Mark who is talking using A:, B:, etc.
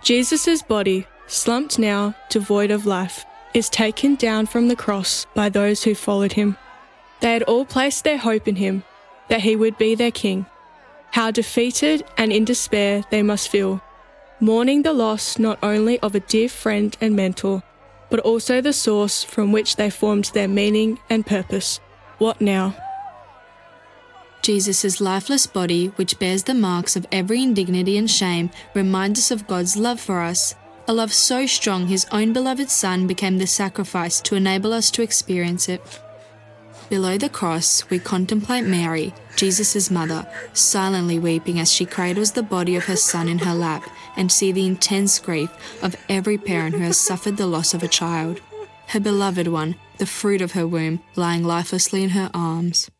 A: Jesus' body, slumped now, devoid of life, is taken down from the cross by those who followed him. They had all placed their hope in him, that he would be their king. How defeated and in despair they must feel, mourning the loss not only of a dear friend and mentor, but also the source from which they formed their meaning and purpose. What now?
B: Jesus' lifeless body, which bears the marks of every indignity and shame, reminds us of God's love for us, a love so strong his own beloved Son became the sacrifice to enable us to experience it. Below the cross, we contemplate Mary, Jesus' mother, silently weeping as she cradles the body of her son in her lap, and see the intense grief of every parent who has suffered the loss of a child. Her beloved one, the fruit of her womb, lying lifelessly in her arms.